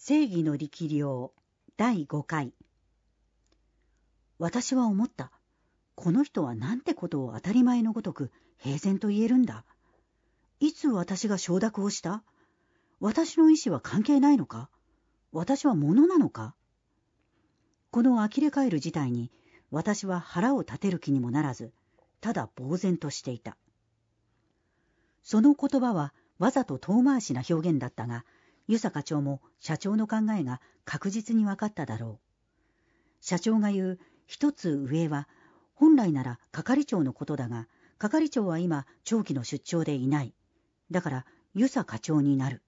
正義の力量第5回。私は思った。この人はなんてことを当たり前のごとく平然と言えるんだ。いつ私が承諾をした？私の意思は関係ないのか？私は物なのか？この呆れ返る事態に私は腹を立てる気にもならず、ただ呆然としていた。その言葉はわざと遠回しな表現だったが、遊佐課長も社長の考えが確実に分かっただろう。社長が言う一つ上は、本来なら係長のことだが、係長は今長期の出張でいない。だから遊佐課長になる。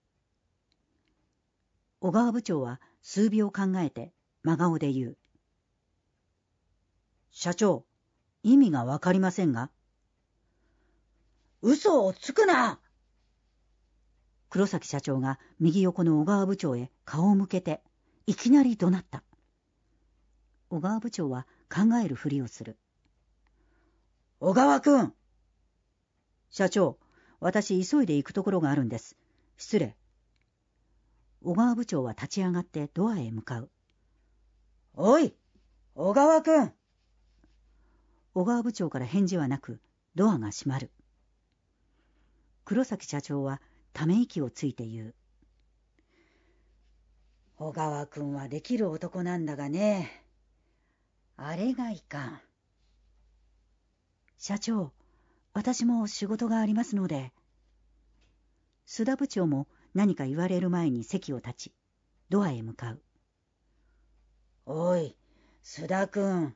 小川部長は数秒考えて真顔で言う。社長、意味が分かりませんが。嘘をつくな！黒崎社長が右横の小川部長へ顔を向けていきなり怒鳴った。小川部長は考えるふりをする。小川君！社長、私急いで行くところがあるんです。失礼。小川部長は立ち上がってドアへ向かう。おい、小川君！小川部長から返事はなく、ドアが閉まる。黒崎社長はため息をついて言う。小川君はできる男なんだがね。あれがいかん。社長、私も仕事がありますので。須田部長も何か言われる前に席を立ち、ドアへ向かう。おい、須田君。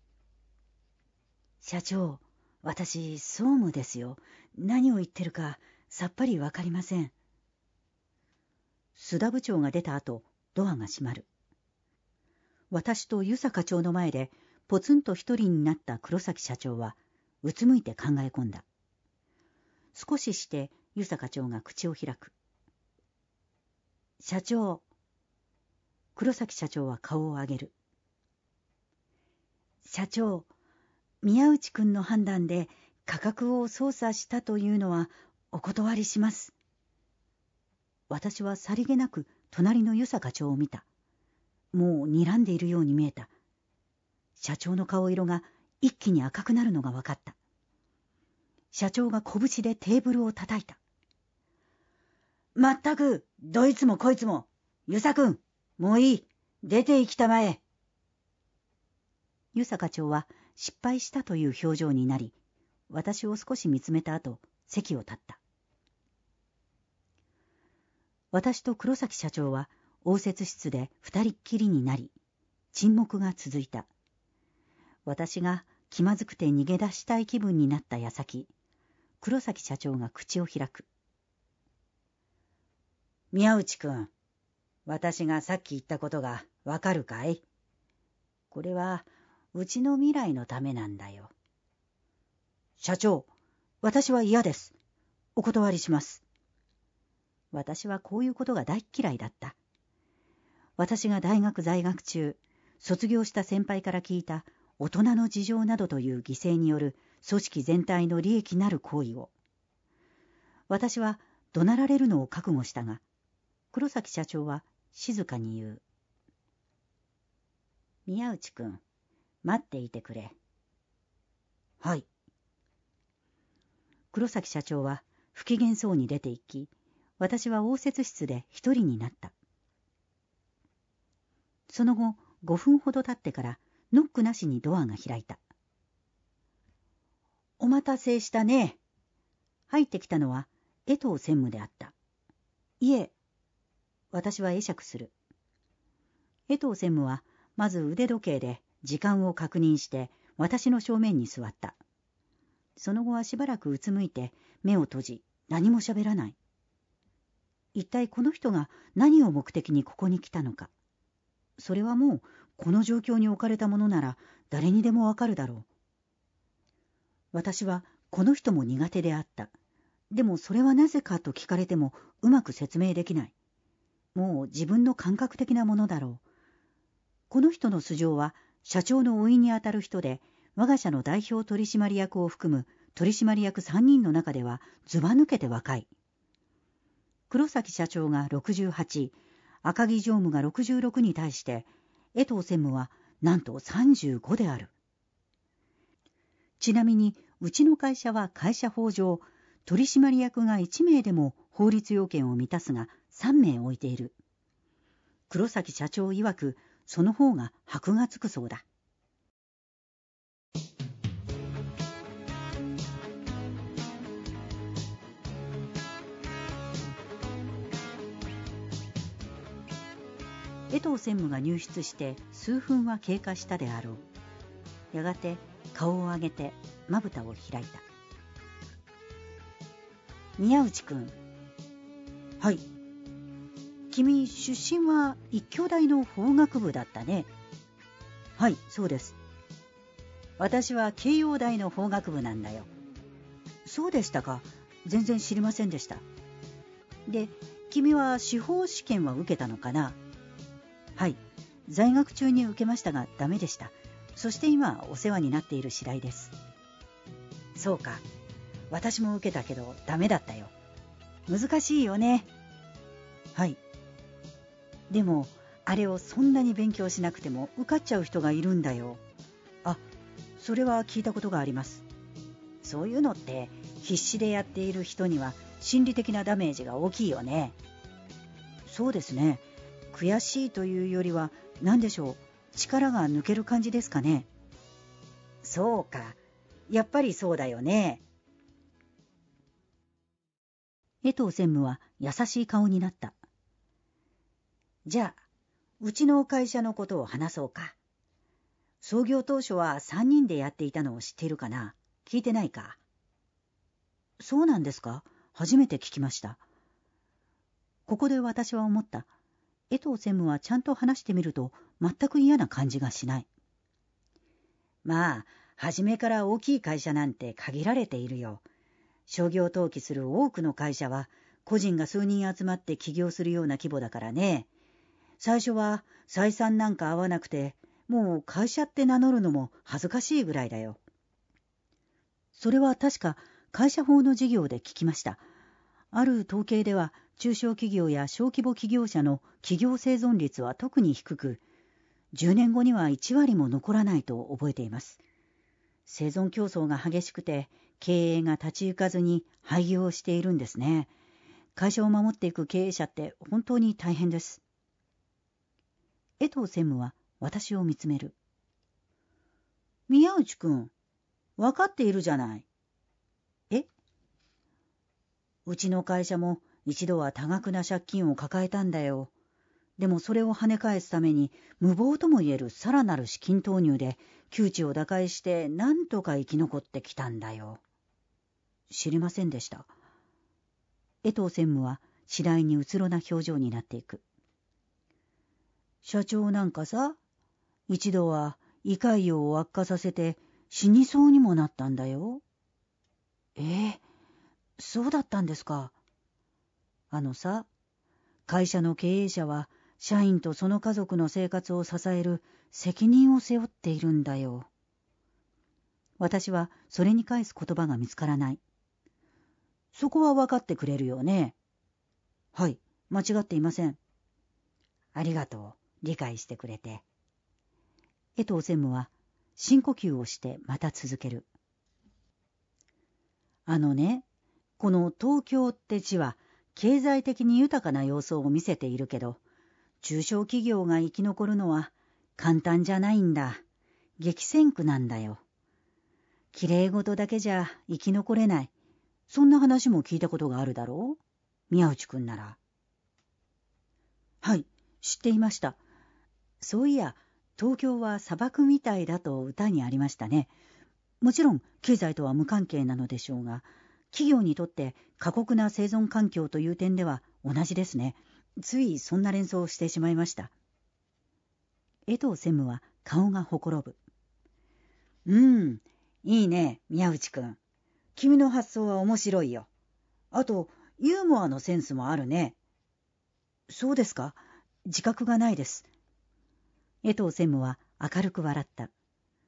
社長、私、総務ですよ。何を言ってるかさっぱりわかりません。須田部長が出た後、ドアが閉まる。私と遊佐課長の前でポツンと一人になった黒崎社長はうつむいて考え込んだ。少しして遊佐課長が口を開く。社長。黒崎社長は顔を上げる。社長、宮内くんの判断で価格を操作したというのはお断りします。私はさりげなく隣の遊佐課長を見た。もう睨んでいるように見えた。社長の顔色が一気に赤くなるのが分かった。社長が拳でテーブルを叩いた。まったく、どいつもこいつも、遊佐君、もういい、出て行きたまえ。遊佐課長は失敗したという表情になり、私を少し見つめた後、席を立った。私と黒崎社長は応接室で二人っきりになり、沈黙が続いた。私が気まずくて逃げ出したい気分になった矢先、黒崎社長が口を開く。宮内くん、私がさっき言ったことがわかるかい？これはうちの未来のためなんだよ。社長、私は嫌です。お断りします。私はこういうことが大嫌いだった。私が大学在学中、卒業した先輩から聞いた大人の事情などという犠牲による組織全体の利益なる行為を。私は怒鳴られるのを覚悟したが、黒崎社長は静かに言う。宮内くん、待っていてくれ。はい。黒崎社長は不機嫌そうに出て行き、私は応接室で一人になった。その後、5分ほど経ってからノックなしにドアが開いた。お待たせしたね。入ってきたのは江藤専務であった。いえ、私は会釈する。江藤専務はまず腕時計で時間を確認して私の正面に座った。その後はしばらくうつむいて目を閉じ何も喋らない。一体この人が何を目的にここに来たのか。それはもうこの状況に置かれたものなら誰にでもわかるだろう。私はこの人も苦手であった。でもそれはなぜかと聞かれてもうまく説明できない。もう自分の感覚的なものだろう。この人の素性は社長の甥にあたる人で、我が社の代表取締役を含む取締役3人の中ではずば抜けて若い。黒崎社長が68、 赤木常務が66に対して江藤専務はなんと35である。ちなみにうちの会社は会社法上、取締役が1名でも法律要件を満たすが3名置いている。黒崎社長曰く、その方が箔がつくそうだ。江藤専務が入室して数分は経過したであろう。やがて顔を上げてまぶたを開いた。宮内くん。はい。君、出身は一京大の法学部だったね。はい、そうです。私は慶応大の法学部なんだよ。そうでしたか。全然知りませんでした。で、君は司法試験は受けたのかな。はい、在学中に受けましたがダメでした。そして今お世話になっている次第です。そうか。私も受けたけどダメだったよ。難しいよね。はい。でもあれをそんなに勉強しなくても受かっちゃう人がいるんだよ。あ、それは聞いたことがあります。そういうのって必死でやっている人には心理的なダメージが大きいよね。そうですね。悔しいというよりは何でしょう、力が抜ける感じですかね。そうか。やっぱりそうだよね。江藤専務は優しい顔になった。じゃあ、うちの会社のことを話そうか。創業当初は3人でやっていたのを知っているかな。聞いてないか。そうなんですか。初めて聞きました。ここで私は思った。江藤専務はちゃんと話してみると全く嫌な感じがしない。まあ、初めから大きい会社なんて限られているよ。商業登記する多くの会社は個人が数人集まって起業するような規模だからね。最初は採算なんか合わなくて、もう会社って名乗るのも恥ずかしいぐらいだよ。それは確か会社法の事業で聞きました。ある統計では中小企業や小規模企業者の企業生存率は特に低く、10年後には1割も残らないと覚えています。生存競争が激しくて経営が立ち行かずに廃業をしているんですね。会社を守っていく経営者って本当に大変です。江藤専務は私を見つめる。宮内くん、分かっているじゃない。え？うちの会社も一度は多額な借金を抱えたんだよ。でもそれを跳ね返すために無謀ともいえるさらなる資金投入で窮地を打開してなんとか生き残ってきたんだよ。知りませんでした。江藤専務は次第にうつろな表情になっていく。社長なんかさ、一度は胃潰瘍を悪化させて死にそうにもなったんだよ。そうだったんですか。さ、会社の経営者は社員とその家族の生活を支える責任を背負っているんだよ。私はそれに返す言葉が見つからない。そこは分かってくれるよね。はい、間違っていません。ありがとう、理解してくれて。江藤専務は深呼吸をしてまた続ける。この東京って地は経済的に豊かな様相を見せているけど、中小企業が生き残るのは簡単じゃないんだ。激戦区なんだよ。きれい事だけじゃ生き残れない。そんな話も聞いたことがあるだろう？宮内くんなら。はい、知っていました。そういや、東京は砂漠みたいだと歌にありましたね。もちろん経済とは無関係なのでしょうが、企業にとって過酷な生存環境という点では同じですね。ついそんな連想をしてしまいました。江藤専務は顔がほころぶ。いいね、宮内くん。君の発想は面白いよ。あと、ユーモアのセンスもあるね。そうですか？自覚がないです。江藤専務は明るく笑った。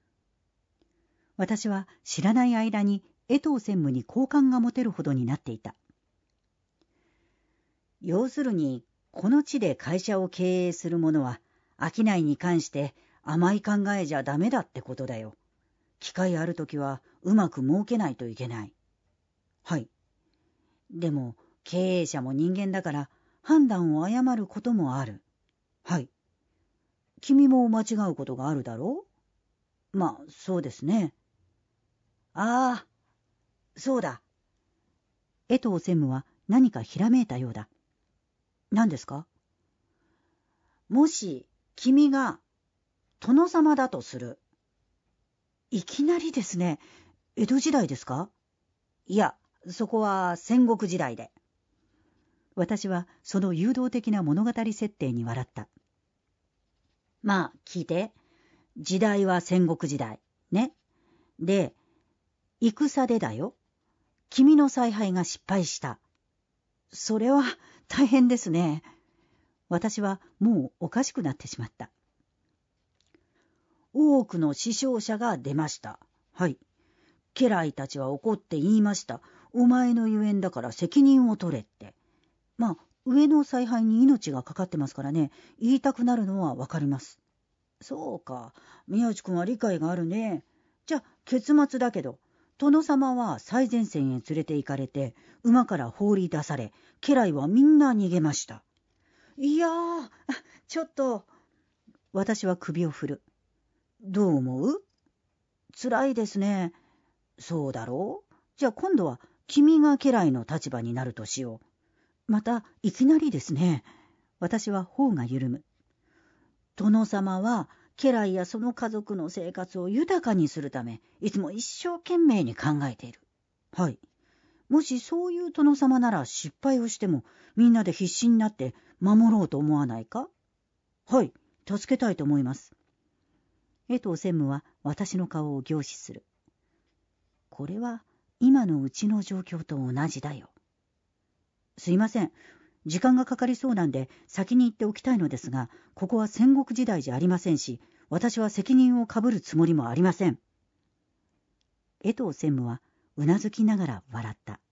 私は知らない間に江藤専務に好感が持てるほどになっていた。要するにこの地で会社を経営する者は、商いに関して甘い考えじゃダメだってことだよ。機会あるときはうまく儲けないといけない。はい。でも、経営者も人間だから判断を誤ることもある。はい。君も間違うことがあるだろう？まあ、そうですね。ああ、そうだ。江藤専務は何かひらめいたようだ。何ですか？もし、君が殿様だとする。いきなりですね。江戸時代ですか？いや、そこは戦国時代で。私はその誘導的な物語設定に笑った。まあ、聞いて。時代は戦国時代。ね。で、戦でだよ。君の采配が失敗した。それは大変ですね。私はもうおかしくなってしまった。多くの死傷者が出ました。はい。家来たちは怒って言いました。お前のゆえんだから責任を取れって。まあ、上の采配に命がかかってますからね、言いたくなるのはわかります。そうか、宮内くんは理解があるね。じゃあ、結末だけど、殿様は最前線へ連れて行かれて、馬から放り出され、家来はみんな逃げました。いやー、ちょっと。私は首を振る。どう思う？辛いですね。そうだろう？じゃあ今度は君が家来の立場になるとしよう。またいきなりですね。私は頬が緩む。殿様は家来やその家族の生活を豊かにするため、いつも一生懸命に考えている。はい。もしそういう殿様なら失敗をしてもみんなで必死になって守ろうと思わないか？はい、助けたいと思います。江藤専務は私の顔を凝視する。これは今のうちの状況と同じだよ。すいません。時間がかかりそうなんで先に行っておきたいのですが、ここは戦国時代じゃありませんし、私は責任をかぶるつもりもありません。江藤専務はうなずきながら笑った。